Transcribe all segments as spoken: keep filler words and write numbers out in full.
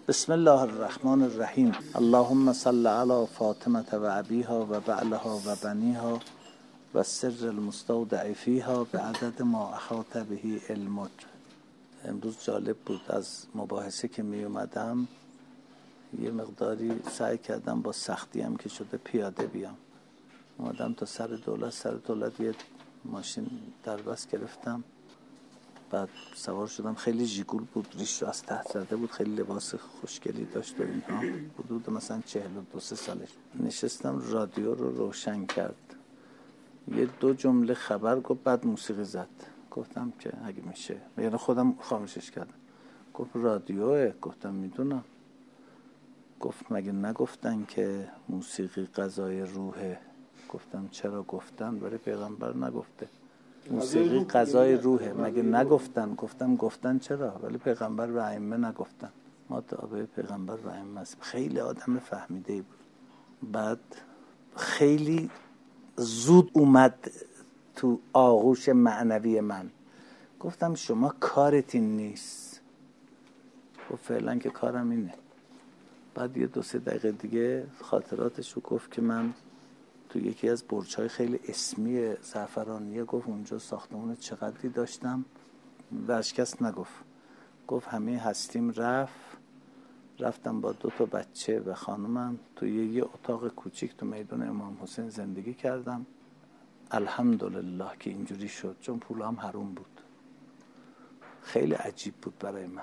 بسم الله الرحمن الرحیم. اللهم صل علی فاطمه و ابیها و بعلها و بنیها و سر المستودع فیها به عدد ما احاط به علمک. امروز جالب بود، از مباحثه که می اومدم یه مقداری سعی کردم با سختی هم که شده پیاده بیام. اومدم تا سر دولت سر دولت یه ماشین در بس گرفتم، بعد سوار شدم. خیلی ژیگول بود، ریش رو از ته زده بود، خیلی لباس خوشگلی داشت و اینها. حدود مثلا چهل و دو سه سالش. نشستم، رادیو رو روشن کرد، یه دو جمله خبر گفت، بعد موسیقی زد. گفتم که اگه میشه، یعنی خودم خاموشش کردم. گفت رادیوه؟ گفتم میدونم. گفت مگه نگفتن که موسیقی غذای روحه؟ گفتم چرا گفتن ولی پیغمبر نگفته. موسیقی غذای روحه مگه نگفتن؟ گفتم گفتن چرا ولی پیغمبر و ائمه نگفتن. ما تابع پیغمبر و ائمه هستیم. خیلی آدم فهمیده بود. بعد خیلی زود اومد تو آغوش معنوی من. گفتم شما کارت این نیست. گفت فعلا که کارم اینه. بعد یه دو سه دقیقه دیگه خاطراتش رو گفت که من تو یکی از برج‌های خیلی اسمی زعفرانیه، گفت اونجا ساختمون چقدری داشتم، ورشکست نگفت. گفت همه هستیم رفت رفتم با دو تا بچه و خانومم تو یه, یه اتاق کوچیک تو میدان امام حسین زندگی کردم. الحمدلله که اینجوری شد، چون پولام حروم بود. خیلی عجیب بود برای من.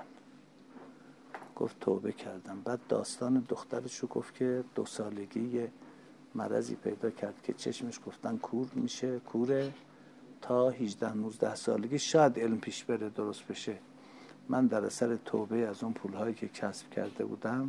گفت توبه کردم. بعد داستان دخترش رو گفت که دو سالگی یه مرضی پیدا کرد که چشمش گفتن کور میشه، کوره، تا هجده نوزده سالگی شاید علم پیش بره درست بشه. من در اثر توبه از اون پولهایی که کسب کرده بودم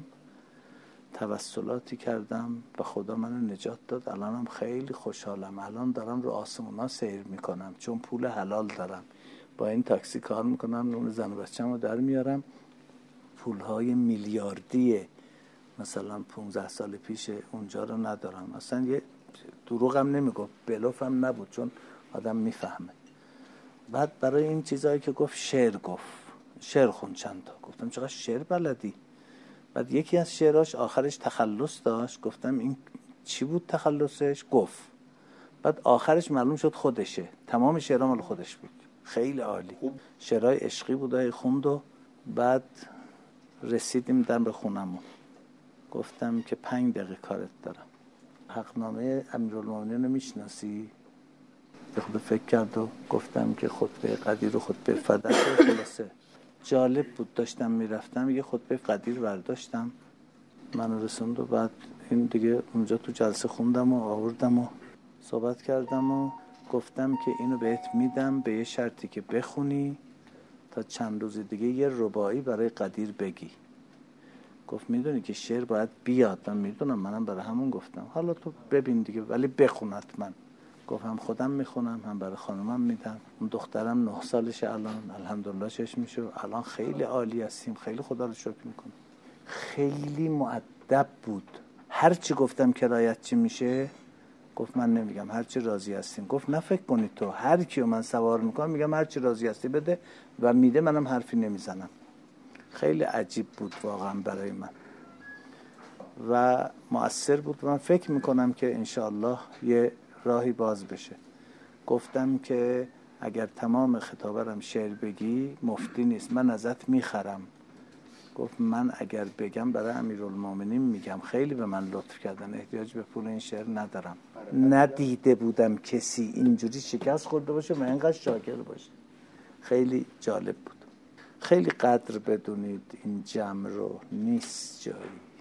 توسلاتی کردم و خدا منو نجات داد. الانم خیلی خوشحالم. الان دارم رو آسمونا سیر میکنم چون پول حلال دارم. با این تاکسی کار میکنم، نون زن و بچه‌مو در میارم. پولهای میلیاردی مثلا پونزده سال پیش اونجا رو ندارم. اصلا یه دروغم نمیگفت، بلوفم نبود، چون آدم میفهمه. بعد برای این چیزایی که گفت شعر گفت، شعر خون چند تا. گفتم چقدر شعر بلدی؟ بعد یکی از شعراش آخرش تخلص داشت. گفتم این چی بود تخلصش؟ گفت بعد آخرش معلوم شد خودشه. تمام شعرها مال خودش بود. خیلی عالی. شعرهای عشقی بودای خوند. و بعد رسیدیم دم به خونمون. گفتم که پنج دقیقه کارت دارم. حقنامه امیرالمومنین رو میشناسی؟ خود فکر کرد و گفتم که خطبه قدیر و خطبه فدک. خلاصه جالب بود. داشتم میرفتم یه خطبه قدیر برداشتم، منو رسوند و بعد این دیگه اونجا تو جلسه خوندم و آوردم و صحبت کردم و گفتم که اینو بهت میدم به یه شرطی که بخونی تا چند روز دیگه یه رباعی برای قدیر بگی. گفت میدونی که شعر باید بیاد. من میدونم، منم برای همون گفتم حالا تو ببین دیگه ولی بخون حتما. گفت هم خودم میخونم هم برای خانومم میدم. اون دخترم نه سالشه الان، الحمدلله چشمشو الان خیلی عالی هستیم. خیلی خدا رو شکر میکنم. خیلی مؤدب بود. هر چی گفتم کرایت چی میشه گفت من نمیگم، هر چی راضی هستیم. گفت نه فکر کنید تو، هر کیو من سوار میکنم میگم هر چی راضی هستی بده و میده، منم حرفی نمیزنم. خیلی عجیب بود واقعا برای من و مؤثر بود. من فکر میکنم که انشاءالله یه راهی باز بشه. گفتم که اگر تمام خطابرم شعر بگی مفتی نیست، من ازت میخرم. گفت من اگر بگم برای امیرالمومنین میگم. خیلی به من لطف کردن، احتیاج به پول این شعر ندارم. ندیده بودم کسی اینجوری شکست خورده باشه و اینقدر شاکر باشه. خیلی جالب بود. خیلی قدر بدونید این جمع رو، نیست جایی.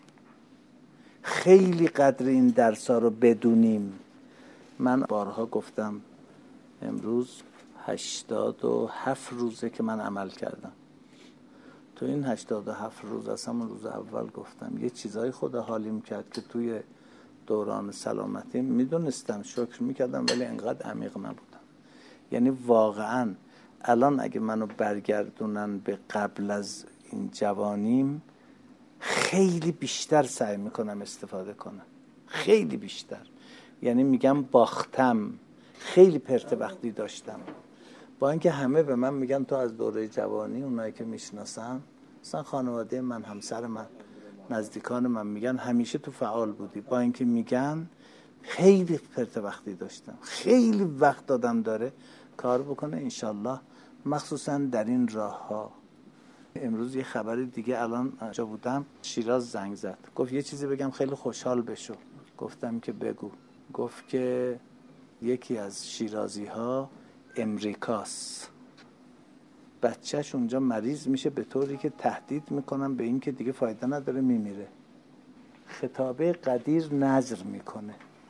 خیلی قدر این درس‌ها رو بدونیم. من بارها گفتم امروز هشتاد و هفت روزه که من عمل کردم. تو این هشتاد و هفت روز از همون روز اول گفتم یه چیزای خدا حالیم کرد که توی دوران سلامتی میدونستم، شکر میکردم، ولی انقدر عمیق نبودم. یعنی واقعاً الان اگه منو برگردونن به قبل از این جوانیم خیلی بیشتر سعی میکنم استفاده کنم. خیلی بیشتر. یعنی میگم باختم. خیلی پرت وقتی داشتم. با اینکه همه به من میگن تو از دوره جوانی، اونایی که میشناسن، مثلا خانواده من، همسر من، نزدیکان من میگن همیشه تو فعال بودی، با اینکه میگن خیلی پرت وقتی داشتم، خیلی وقت دادم داره کار بکنه انشالله، مخصوصا در این راه ها. امروز یه خبر دیگه، الان جا بودم شیراز زنگ زد، گفت یه چیزی بگم خیلی خوشحال بشو. گفتم که بگو. گفت که یکی از شیرازی ها امریکاست، بچهش اونجا مریض میشه به طوری که تهدید میکنن به این که دیگه فایده نداره میمیره. خطابه قدیر نظر میکنه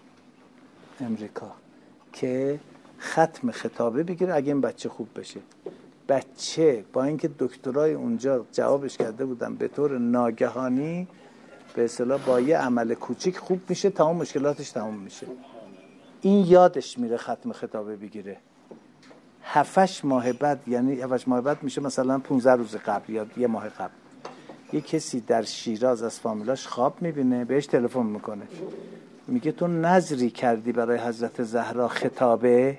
امریکا که ختم خطابه بگیره اگه این بچه خوب بشه. بچه با اینکه دکترای اونجا جوابش کرده بودن به طور ناگهانی به اصطلاح با یه عمل کوچیک خوب میشه، تمام مشکلاتش تمام میشه. این یادش میره ختم خطابه بگیره. هفتش ماه بعد، یعنی هفتش ماه بعد میشه مثلا پونزده روز قبل یا یه ماه قبل، یه کسی در شیراز از فامیلاش خواب میبینه، بهش تلفن میکنه، میگه تو نظری کردی برای حضرت زهرا خطابه؟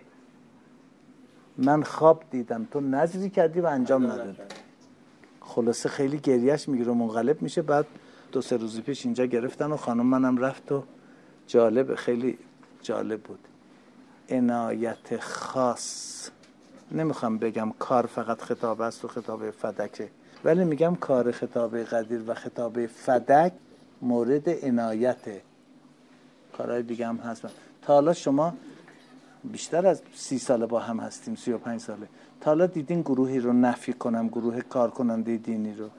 من خواب دیدم تو نظری کردی و انجام ندادی. خلاصه خیلی گریهش میگیره و منقلب میشه. بعد دو سه روزی پیش اینجا گرفتن و خانم منم رفت و جالب، خیلی جالب بود. عنایت خاص، نمیخوام بگم کار فقط خطابه است و خطابه فدکه، ولی میگم کار خطابه قدیر و خطابه فدک مورد عنایته. کارهای دیگه هم هست. تا حالا شما بیشتر از سی ساله با هم هستیم، سی و پنج ساله، تا حالا دیدین گروهی رو نفی کنم، گروه کار کننده دینی رو؟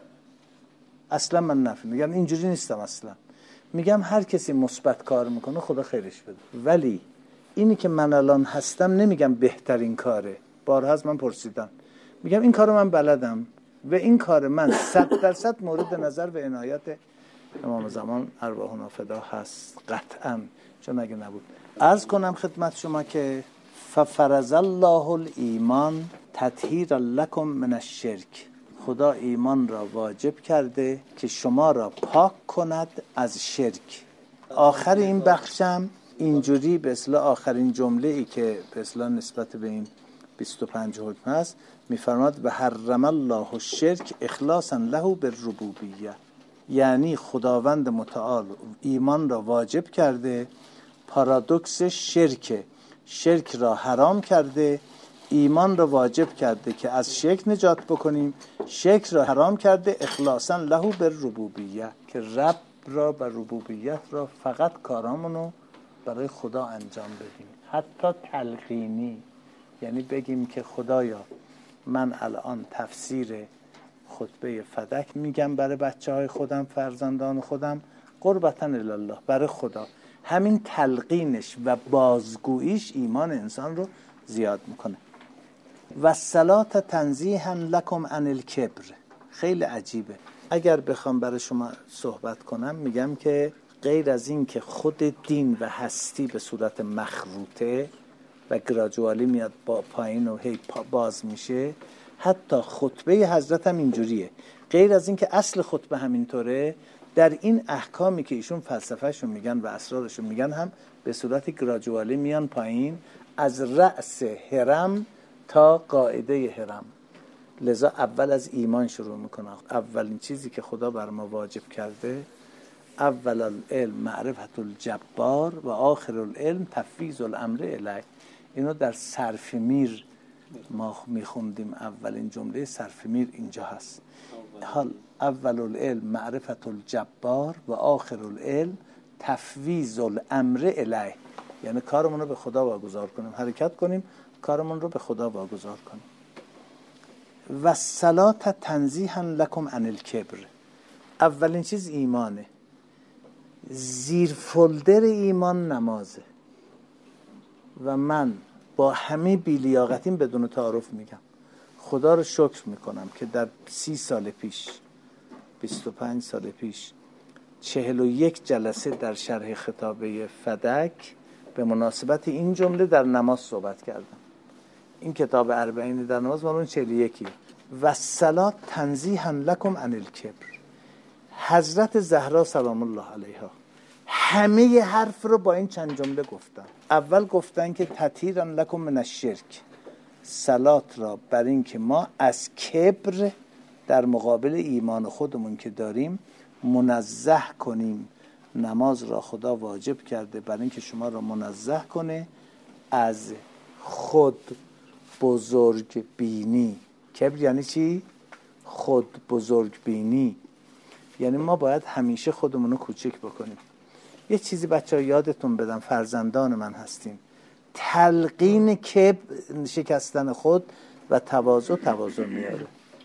اصلا من نفی میگم، اینجوری نیستم اصلا. میگم هر کسی مثبت کار میکنه خدا خیرش بده، ولی اینی که من الان هستم نمیگم بهترین کاره. بارها از من پرسیدن، میگم این کارو من بلدم و این کار من صد درصد مورد نظر و عنایت امام زمان ارواحنا فدا هست قطعا، چون اگه نبود. عرض کنم خدمت شما که ففرض الله الایمان تطهیرا لکم من الشرک، خدا ایمان را واجب کرده که شما را پاک کند از شرک. آخر این بخشم اینجوری به اصطلاح آخرین جمله ای که به اصطلاح نسبت به این بیست و پنج حکم هست میفرماد و حرم الله الشرک اخلاصا له بالربوبیه، یعنی خداوند متعال ایمان را واجب کرده، پارادوکس شرک، شرک را حرام کرده، ایمان را واجب کرده که از شرک نجات بکنیم، شرک را حرام کرده اخلاصا له بالربوبیه، که رب را و ربوبیت را فقط کارامونو برای خدا انجام بدیم، حتی تلقینی، یعنی بگیم که خدایا من الان تفسیر خطبه فدک میگم برای بچه های خودم، فرزندان خودم، قربتاً الله، برای خدا. همین تلقینش و بازگوییش ایمان انسان رو زیاد میکنه. و الصلاة تنزیها لکم عن الکبر، خیلی عجیبه. اگر بخوام برای شما صحبت کنم میگم که غیر از این که خود دین و هستی به صورت مخروطه و گراجوالی میاد با پایین و هی باز میشه، حتی خطبه حضرت هم اینجوریه. غیر از این که اصل خطبه همینطوره، در این احکامی که ایشون فلسفهشون میگن و اسرارشون میگن هم به صورت گراجوالی میان پایین، از رأس هرم تا قاعده هرم. لذا اول از ایمان شروع میکنه. اولین چیزی که خدا بر ما واجب کرده، اول العلم معرفت الجبار و آخر العلم تفویض الامر الیه. اینو در صرف میر ما میخوندیم، اولین جمله صرف میر اینجا هست. حال اول العلم معرفت الجبار و آخر العلم تفویض الامر الیه، یعنی کارمون رو به خدا واگذار کنیم، حرکت کنیم، کارمون رو به خدا واگذار کنیم. و الصلاة تنزیها لکم عن الکبر، اولین چیز ایمانه. زیر فولدر ایمان نمازه و من با همه بیلیاقتیم بدون تعارف میگم خدا رو شکر میکنم که در سی سال پیش، بیست و پنج سال پیش، چهل و یک جلسه در شرح خطابه فدک به مناسبت این جمله در نماز صحبت کردم. این کتاب اربعین در نماز مال اون چهل و یکی. و الصلاة تنزیها لکم عن الکبر. حضرت زهرا سلام الله علیها همه حرف رو با این چند جمله گفتن. اول گفتن که تطهیرا لکم من الشرک، صلات را بر این که ما از کبر در مقابل ایمان خودمون که داریم منزه کنیم. نماز را خدا واجب کرده برای اینکه شما را منزه کنه از خود بزرگ بینی. کبر یعنی چی؟ خود بزرگ بینی. یعنی ما باید همیشه خودمون رو کوچک بکنیم. یه چیزی بچه‌ها یادتون بدم، فرزندان من هستیم، تلقین کبر شکستن خود و تواضع تواضع میاره.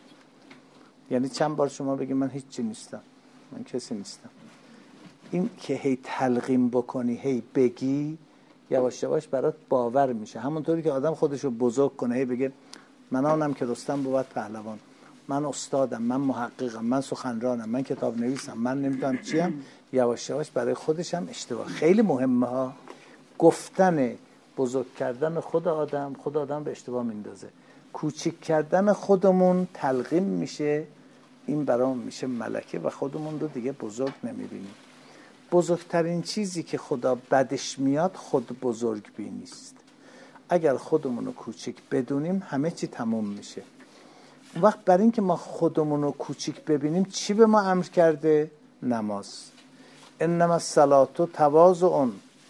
یعنی چند بار شما بگید من هیچی نیستم، من کسی نیستم، این که هی تلقین بکنی هی بگی یواش یواش برات باور میشه. همونطوری که آدم خودشو بزرگ کنه هی بگه من آنم که رستم بود پهلوان، من استادم، من محققم، من سخنرانم، من کتاب نویسم، من نمیدونم چیم، یواش یواش برای خودش هم اشتباه. خیلی مهمه ها گفتن بزرگ کردن خود آدم، خود آدم به اشتباه میندازه. کوچیک کردن خودمون تلقین میشه، این برام میشه ملکه و خودمون رو دیگه بزرگ نمیبینیم. بزرگترین چیزی که خدا بدش میاد خود بزرگ بینی است. اگر خودمون رو کوچیک بدونیم همه چی تموم میشه. اون وقت برای اینکه ما خودمون رو کوچیک ببینیم چی به ما امر کرده؟ نماز. انما الصلاة تواضع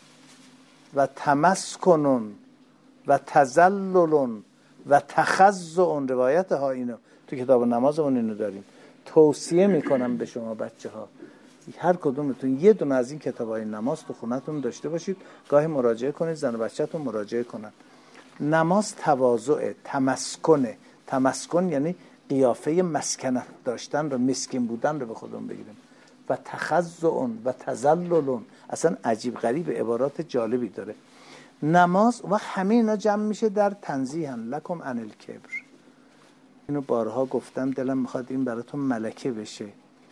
و تمسکن و تذلل و تخضع. روایت ها اینو تو کتاب نمازمون اینو داریم. توصیه میکنم به شما بچه ها هر کدومتون یه دونه از این کتابای نماز تو خونتون داشته باشید، گاهی مراجعه کنید، زن و بچه‌تون مراجعه کنن. نماز تواضع، تمسکنه. تمسکن یعنی قیافه مسکنت داشتن رو، مسکین بودن رو به خودمون بگیریم. و تخضع و تذلل، اصلا عجیب غریب عبارات جالبی داره نماز. و همه اینا جمع میشه در تنزیها لکم عن الکبر. اینو بارها گفتم، دلم میخواد این براتون ملکه بشه.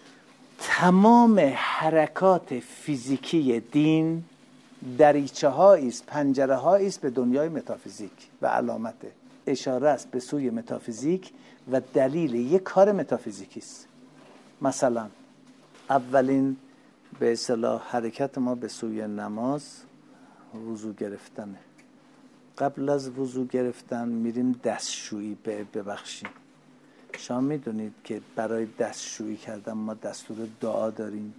تمام حرکات فیزیکی دین دریچه هایی است، پنجره هایی است به دنیای متافیزیک و علامته اشاره است به سوی متافیزیک و دلیل یک کار متافیزیکی است. مثلا اولین به اصطلاح حرکت ما به سوی نماز وضو گرفتنه. قبل از وضو گرفتن میریم دستشویی ببخشیم. شما میدونید که برای دستشویی کردن ما دستور دعا داریم.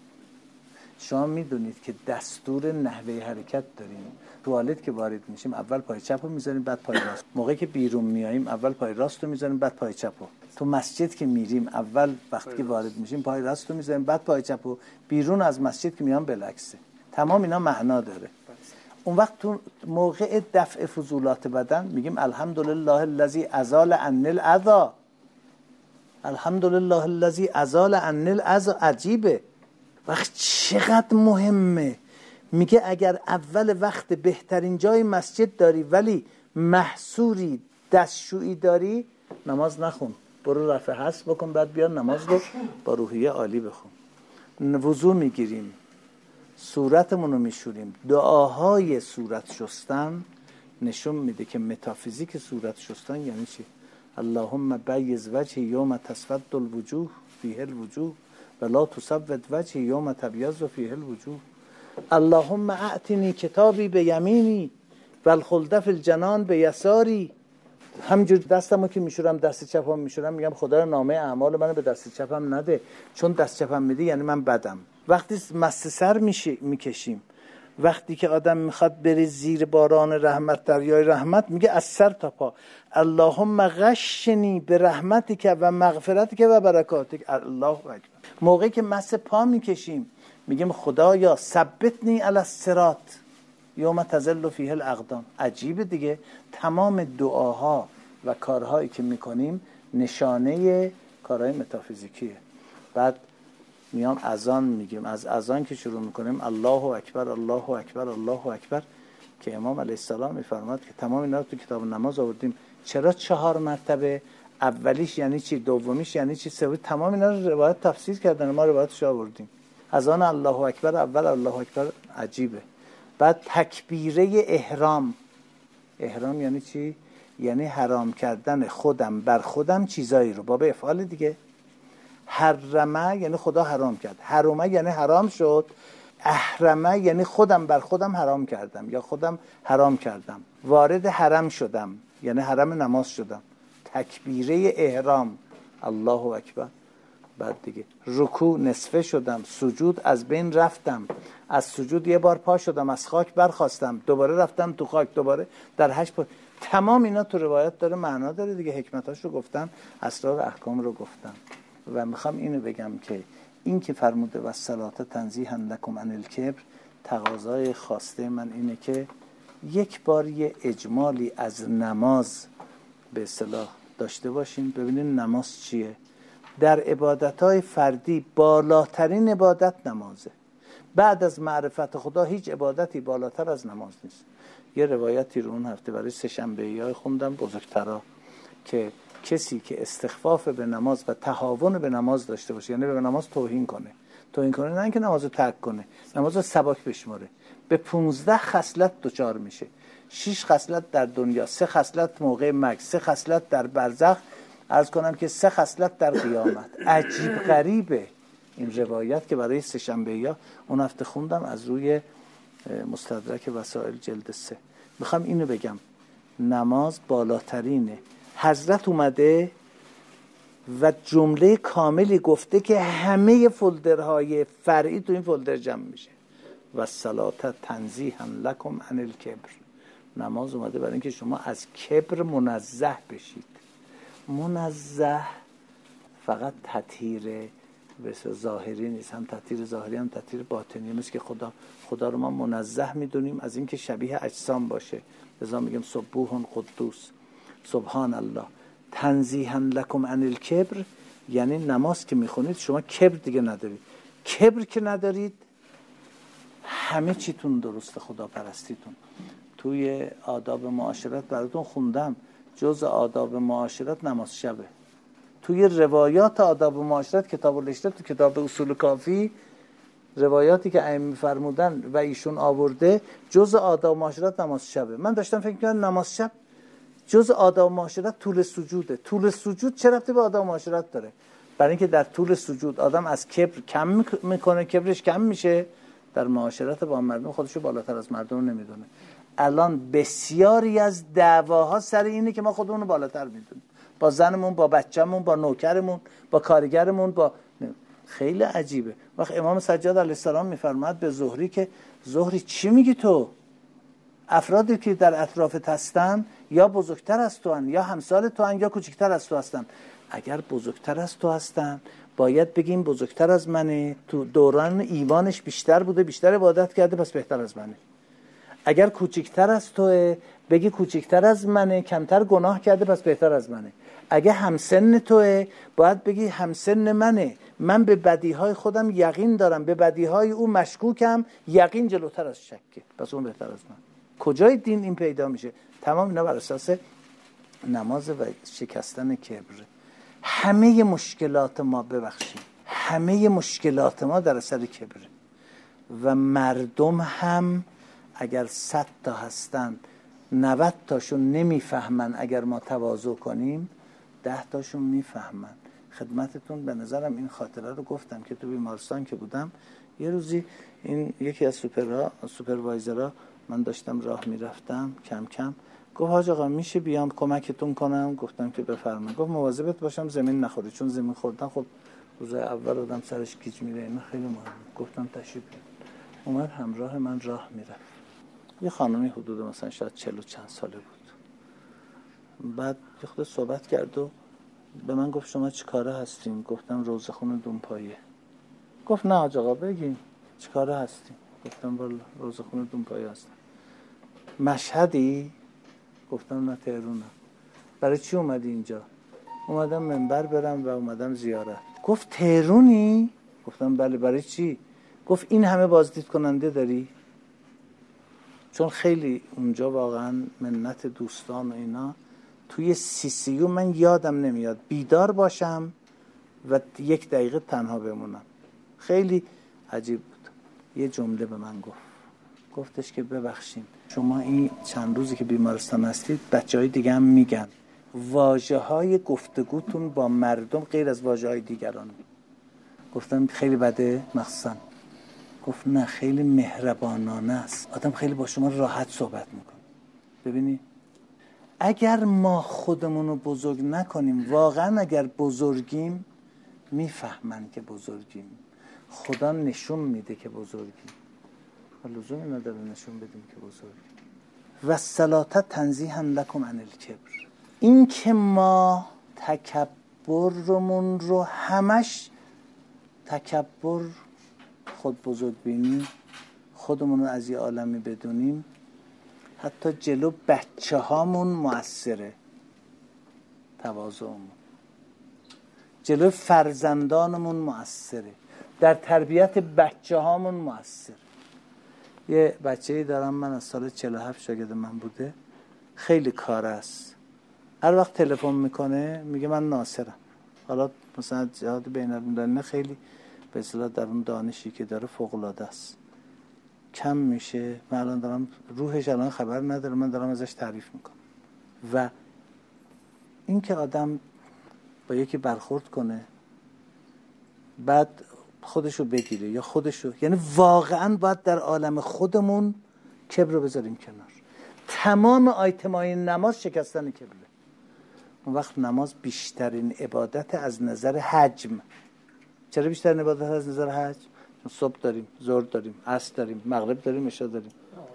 شما میدونید که دستور نحوه حرکت داریم. توالت که وارد میشیم اول پای چپ رو میذاریم بعد پای راست. موقعی که بیرون میاییم اول پای راست رو میذاریم بعد پای چپ رو. تو مسجد که میریم اول وقتی که وارد میشیم پای راست رو میذاریم بعد پای چپ رو. بیرون از مسجد که میام بالعکسه. تمام اینا معنا داره. اون وقت تو موقع دفع فضولات بدن میگیم الحمدلله الذی ازال عنی الاذی. الحمدلله الذی ازال عنی الاذی. عجیبه. وقت چقدر مهمه. میگه اگر اول وقت بهترین جای مسجد داری ولی محصوری دستشویی داری، نماز نخون، برو رفع حس بکن بعد بیا نماز رو با روحیه عالی بخون. وضو میگیریم، صورتمون رو میشوریم. دعاهای صورت شستن نشون میده که متافیزیک صورت شستن یعنی چی. اللهم بیض وجهی یوم تسود الوجوه فیه الوجوه و لا تسود وجهی یوم تبیض فیه الوجوه. اللهم اعطنی کتابی به یمینی و الخلد فی الجنان به یساری. همینجور دستمو که میشورم دست چپم میشورم میگم خدا نامه اعمال منو به دست چپم نده، چون دست چپم میده یعنی من بدم. وقتی مست سر میشه میکشیم، وقتی که آدم میخواد بره زیر باران رحمت دریای رحمت، میگه از سر تا پا اللهم غشنی به رحمتک و مغفرتک و برکاتک. الله اکبر. موقعی که مست پا میکشیم میگیم خدایا ثبتنی علی الصراط یوم تزل فیه الاقدام. عجیبه دیگه. تمام دعاها و کارهایی که میکنیم نشانه کارهای متافیزیکیه. بعد میام اذان میگیم، از اذان که شروع میکنیم الله اکبر الله اکبر الله اکبر که امام علیه السلام میفرماد که تمام اینا رو تو کتاب نماز آوردیم. چرا چهار مرتبه؟ اولیش یعنی چی، دومیش یعنی چی، سومی، تمام اینا رو روایت تفسیر کردن، ما روایتش آوردیم. اذان الله اکبر اول الله اکبر عجیبه. بعد تکبیره احرام. احرام یعنی چی؟ یعنی حرام کردن خودم بر خودم چیزایی رو، باب افعال دیگه. حرمه یعنی خدا حرام کرد، حرمه یعنی حرام شد، احرمه یعنی خودم بر خودم حرام کردم یا خودم حرام کردم. وارد حرم شدم یعنی حرم نماز شدم. تکبیره احرام الله اکبر. بعد دیگه رکوع نصفه شدم، سجود از بین رفتم، از سجود یه بار پا شدم، از خاک برخاستم، دوباره رفتم تو خاک، دوباره در هشت بار. تمام اینا تو روایت داره، معنا داره دیگه، حکمتاش رو گفتن، اسرار احکام رو گفتن. و میخوام اینو بگم که این که فرموده و الصلاة تنزیها لکم عن الکبر، تقاضای خواسته من اینه که یک بار یه اجمالی از نماز به اصطلاح داشته باشیم. ببینید نماز چیه؟ در عبادت‌های فردی بالاترین عبادت نمازه. بعد از معرفت خدا هیچ عبادتی بالاتر از نماز نیست. یه روایتی رو اون هفته برای سه‌شنبه‌ای‌ها خوندم بزرگترا که کسی که استخفاف به نماز و تهاون به نماز داشته باشه، یعنی به نماز توهین کنه، توهین کنه نه اینکه نمازو ترک کنه، نمازو سبک بشماره، به پونزده خصلت دچار میشه. شش خصلت در دنیا، سه خصلت موقع مرگ، سه خصلت در برزخ، عرض کنم که سه خصلت در قیامت. عجیب غریبه این روایت که برای سه‌شنبه‌ای‌ها اون هفته خوندم از روی مستدرک وسائل جلد سه. میخوام اینو بگم، نماز بالاترینه. حضرت اومده و جمله کاملی گفته که همه فولدرهای فرعی تو این فولدر جمع میشه. و الصلاة تنزیها لکم عن الکبر. نماز اومده برای اینکه شما از کبر منزه بشید. منزه فقط تطهیر بسیار ظاهری نیست، هم تطهیر ظاهری هم تطهیر باطنی. مثل که خدا خدا رو ما منزه میدونیم از اینکه شبیه اجسام باشه، لذا میگیم سبوح قدوس سبحان الله. تنزیها لکم عن الکبر یعنی نماز که میخونید شما کبر دیگه ندارید. کبر که ندارید همه چیتون درست، خدا پرستیتون. توی آداب معاشرت براتون خوندم، جز آداب معاشرت نماز شبه. توی روایات آداب معاشرت کتاب الاشته، تو کتاب اصول کافی روایاتی که ائمه فرمودن و ایشون آورده، جز آداب معاشرت نماز شبه. من داشتم فکر می‌کردم نماز شب جز آداب معاشرت طول سجوده. طول سجود چه ربطی به آداب معاشرت داره؟ برای اینکه در طول سجود آدم از کبر کم میکنه، کبرش کم میشه، در معاشرت با مردم خودشو بالاتر از مردم نمیدونه. الان بسیاری از دعواها سر اینه که ما خودمون رو بالاتر میدونیم، با زنمون، با بچه‌مون، با نوکرمون، با کارگرمون، با خیلی عجیبه. وقت امام سجاد علیه السلام میفرماد به زهری که زهری چی میگی تو؟ افرادی که در اطرافت هستن یا بزرگتر از تو هستن یا همسال تو هستن یا کوچکتر از تو هستن. اگر بزرگتر از تو هستن باید بگیم بزرگتر از منه، تو دوران ایمانش بیشتر بوده، بیشتر عبادت کرده، پس بهتر از منه. اگر کوچکتر از توه بگی کوچکتر از منه، کمتر گناه کرده، پس بهتر از منه. اگه همسن توه باید بگی همسن منه، من به بدیهای خودم یقین دارم، به بدیهای او مشکوکم، یقین جلوتر از شکه، پس اون بهتر از من. کجای دین این پیدا میشه؟ تمام اینا بر اساس نماز و شکستن کبر. همه مشکلات ما، ببخشید، همه مشکلات ما در اثر کبر. و مردم هم اگر صد تا هستن نود تاشون نمیفهمن اگر ما تواضع کنیم، ده تاشون میفهمن. خدمتتون به نظرم این خاطره رو گفتم که تو بیمارستان که بودم یه روزی این یکی از سوپرها سوپروایزرها، من داشتم راه میرفتم کم کم، گفت حاج آقا میشه بیام کمکتون کنم؟ گفتم که بفرمایید. گفت مواظبت باشم زمین نخوری، چون زمین خوردن خب روز اول آدم سرش گیج میره، اینا خیلی مهمه. گفتم تشریف بیارید. اومد همراه من راه میرفت. یه خانمی حدود مثلا شاید چهل و چند ساله بود. بعد یه خود صحبت کرد و به من گفت شما چی کاره هستین؟ گفتم روزخون دونپایه. گفت نه حاج آقا بگین چی کاره هستین؟ گفتم والا روزخون دونپایه هستم. مشهدی؟ گفتم نه تهرانم. برای چی اومدی اینجا؟ اومدم منبر برم و اومدم زیارت. گفت تهرونی؟ گفتم بله. برای چی؟ گفت این همه بازدید کننده داری؟ چون خیلی اونجا واقعا منت دوستان و اینا. توی سی سی یو من یادم نمیاد بیدار باشم و یک دقیقه تنها بمونم. خیلی عجیب بود. یه جمله به من گفت، گفتش که ببخشید شما این چند روزی که بیمارستان هستید بچهای دیگه هم میگن واژه های گفتگوتون با مردم غیر از واژه های دیگران. گفتم خیلی بده مخصوصا؟ گفت نه خیلی مهربانانه است، آدم خیلی با شما راحت صحبت میکنه. ببینی اگر ما خودمون رو بزرگ نکنیم، واقعا اگر بزرگیم میفهمن که بزرگیم. خدا نشون میده که بزرگیم، لزومی نداره نشون بدیم که بزرگیم. و الصلاة تنزیها لکم عن الکبر. این که ما تکبرمون رو همش تکبر، خود بزرگ بینی، خودمون رو از یه عالمی بدونیم، حتی جلو بچه هامون مؤثره. تواضعمون جلو فرزندانمون مؤثره، در تربیت بچه هامون مؤثر. یه بچه‌ای دارم من از سال چهل و هفت شاگرد من بوده، خیلی کار است. هر وقت تلفن میکنه میگه من ناصرم. حالا مثلا جهاد بین المللی خیلی به اصطلاح در اون دانشی که داره فوق العاده است. کم میشه. من الان دارم روحش الان خبر نداره، من دارم ازش تعریف میکنم. و این که آدم با یکی برخورد کنه بعد خودشو بگیره یا خودشو، یعنی واقعا باید در عالم خودمون کبر رو بذاریم کنار. تمام آیتمای نماز شکستن کبره. اون وقت نماز بیشترین عبادت از نظر حجم. چرا بیشترین عبادت از نظر حجم؟ صبح داریم، ظهر داریم، عصر داریم، مغرب داریم، عشا داریم،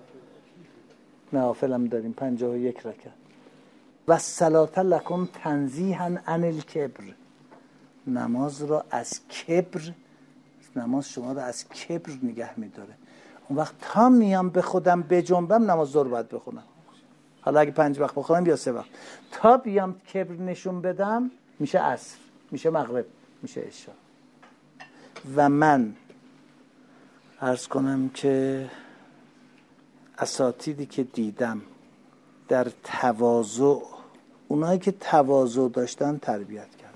نوافل هم داریم، پنجاه و یک رکعت. و الصلاة لکم تنزیها عن الکبر. نماز را از کبر، نماز شما را از کبر نگه می‌داره. اون وقت تا میام به خودم بجنبم نماز ظهر باید بخونم، حالا اگه پنج وقت بخونم یا سه وقت. تا بیام کبر نشون بدم میشه عصر، میشه مغرب، میشه عشا. و من عرض کنم که اساتیدی که دیدم در تواضع، اونایی که تواضع داشتن تربیت کردن.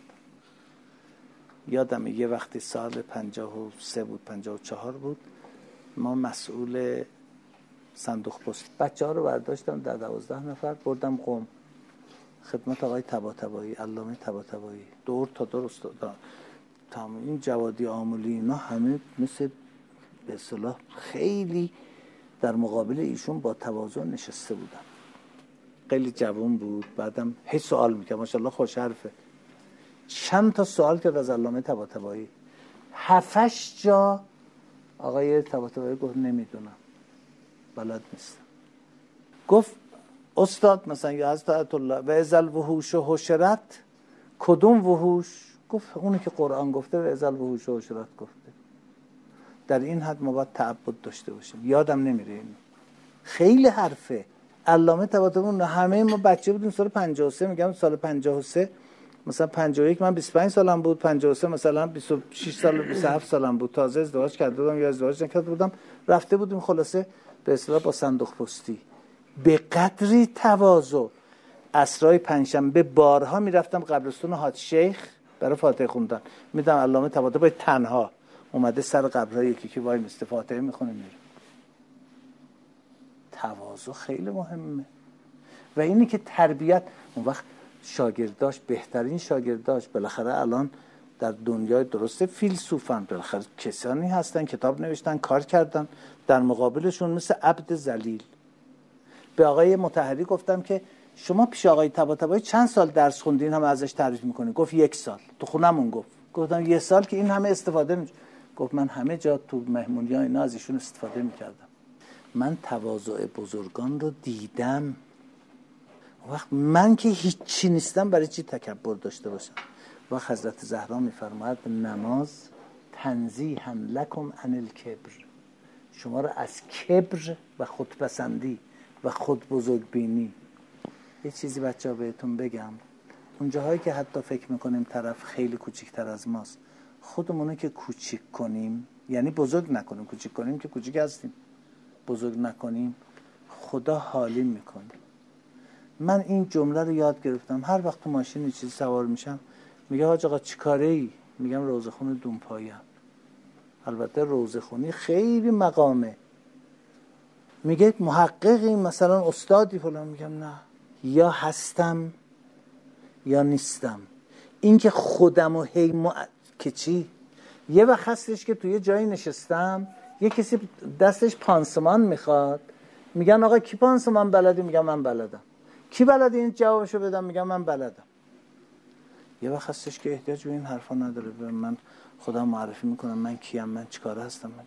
یادم یه وقتی سال پنجاه و سه بود، پنجاه و چهار بود، ما مسئول صندوق پست بچه ها رو برداشتم در دوازده نفر بردم قم خدمت آقای طباطبایی، علامه طباطبایی، دور تا دور استاد. تمام این جوادی آمولی اینا همه مثل به اصطلاح خیلی در مقابل ایشون با تواضع نشسته بودن. خیلی جوان بود. بعدم هیچ سوال میکنه، ماشاءالله خوش حرفه. چند تا سوال کرد از علامه طباطبایی، هفتش جا آقای طباطبایی گفت نمیدونم، بلد نیستم. گفت استاد مثلا یا حضرت آیت الله و ازل وحوش و حشرت، کدوم وحوش؟ گفت اونی که قرآن گفته و ازل وحوش و حشرت گفته. در این حد ما باید تعبد داشته باشیم. یادم نمیره اینو. خیلی حرفه. علامه طباطبایی همه ما بچه بودیم سال پنجاه و سه، میگم سال پنجاه و سه مثلا پنجاه و یک من بیست و پنج سالم بود، پنجاه و سه مثلا بیست و شش سال بیست و هفت سالم بود، تازه ازدواج کرده بودم یا ازدواج نکرده بودم، رفته بودیم خلاصه به اصطلاح با صندوق پستی. به قدری تواضع عصرهای پنجشنبه بارها میرفتم قبرستون حاج شیخ برای فاتحه خوندن، میدم علامه طباطبایی تنها اومده سر قبرهای یکی که وای مست فاتحه میخونه میره. تواضع خیلی مهمه. و اینی که تربیت، اون وقت شاگرداش بهترین شاگرداش بالاخره الان در دنیای درسته فیلسوفان، بالاخره کسانی هستن کتاب نوشتن، کار کردن، در مقابلشون مثل عبد ذلیل. به آقای مطهری گفتم که شما پیش آقای طباطبایی چند سال درس خوندین هم ازش تعریف میکنین؟ گفت یک سال. تو خونمون گفت. گفتم یک سال که این همه استفاده می... گفت من همه جا تو مهمونی‌ها اینا از ایشون استفاده میکردم. من تواضع بزرگان رو دیدم. وقت من که هیچی نیستم برای چی تکبر داشته باشم؟ و حضرت زهرا میفرماید نماز تنزیها لکم عن الکبر، شما رو از کبر و خودپسندی و خود بزرگ بینی. یه چیزی بچه‌ها بهتون بگم، اون جاهایی که حتی فکر میکنیم طرف خیلی کوچیکتر از ماست، خودمونو که کوچیک کنیم، یعنی بزرگ نکنیم، کوچیک کنیم که کوچیک هستیم، بزرگ نکنیم، خدا حالیم میکنه. من این جمله رو یاد گرفتم. هر وقت تو ماشین یه چیزی سوار میشم میگه حاج آقا چی کاره ای؟ میگم روزخون دونپایه‌ام. البته روزخونی خیلی مقامه. میگه محققی مثلا استادی فلان، میگم نه، یا هستم یا نیستم. این که خودم و هی م... که چی؟ یه وقت هستش که توی جایی نشستم یه کسی دستش پانسمان میخواد، میگن آقا کی پانسمان بلدی؟ میگم من بلدم. کی بلد این جوابشو بدم؟ میگم من بلدم. یه وقت هستش که احتیاج به این حرفا نداره. من خدا معرفی میکنم من کیم، من چیکار هستم. من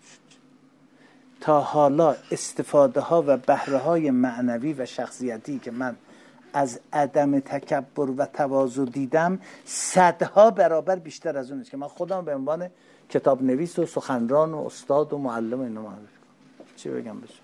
تا حالا استفاده ها و بهره های معنوی و شخصیتی که من از عدم تکبر و تواضع دیدم صدها برابر بیشتر از اون است که من خودم به عنوان کتاب نویس و سخنران و استاد و معلم اینو معرفی کنم. چی بگم بهش؟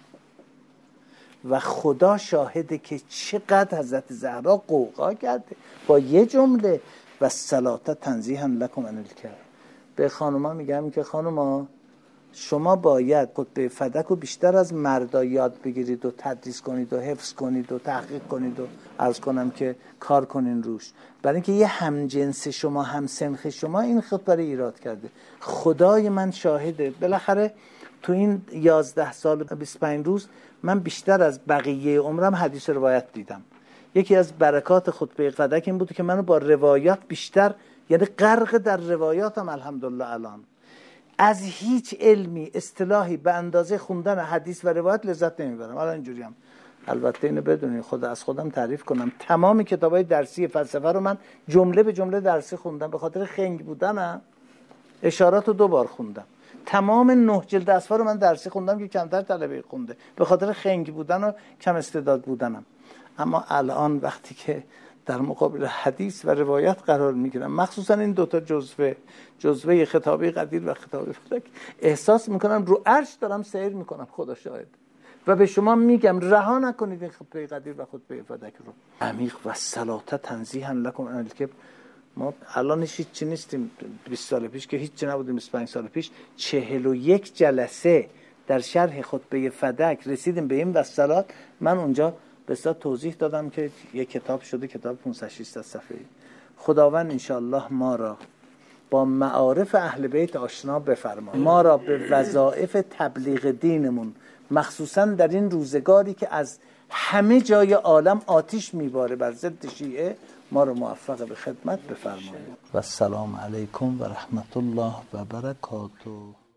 و خدا شاهده که چقدر حضرت زهرا قوقا کرده با یه جمله و صلات تنزیها لکم عن الکذب. به خانوما میگم که خانوما شما باید خطبه فدک رو بیشتر از مردا یاد بگیرید و تدریس کنید و حفظ کنید و تحقیق کنید و عرض کنم که کار کنین روش، برای اینکه یه همجنس شما همسنخ شما این خطبه رو ایراد کرده. خدای من شاهده بالاخره تو این یازده سال بیست و پنج روز من بیشتر از بقیه عمرم حدیث روایت دیدم. یکی از برکات خطبه فدک این بود که منو با روایات بیشتر، یعنی غرق در روایاتم الحمدلله. الان از هیچ علمی اصطلاحی به اندازه خوندن حدیث و روایت لذت نمیبرم. الان اینجوری هم البته اینو بدونید، خود از خودم تعریف کنم، تمام کتابای درسی فلسفه رو من جمله به جمله درسی خوندم. به خاطر خنگ بودنم اشارات رو دو بار خوندم. تمام نه جلد اسفار رو من درسی خوندم که کمتر طلبه خونده، به خاطر خنگ بودن و کم استعداد بودنم. اما الان وقتی که در مقابل حدیث و روایت قرار میگیرم، مخصوصا این دوتا جزوه جزوه خطابه قدیر و خطابه فدک، احساس میکنم رو عرش دارم سیر میکنم. خدا شاهد. و به شما میگم رها نکنید این خطبه قدیر و خطبه فدک رو. عمیق و صلات تنزیها لکم عن الکذب. ما الان هیچ چی نیستیم. بیست سال پیش که هیچ چی نبودیم، بیست و پنج سال پیش چهل و یک جلسه در شرح خطبه فدک رسیدیم به این وصلات. من اونجا به اصطلاح توضیح دادم که یک کتاب شده، کتاب پانصد و شصت صفحه‌ای. خداوند انشاءالله ما را با معارف اهل بیت آشنا بفرماید، ما را به وظایف تبلیغ دینمون، مخصوصا در این روزگاری که از همه جای عالم آتش میباره بر ضد شیعه، ما رو موفق به خدمت بفرمایید. و السلام علیکم و رحمت الله و برکاته.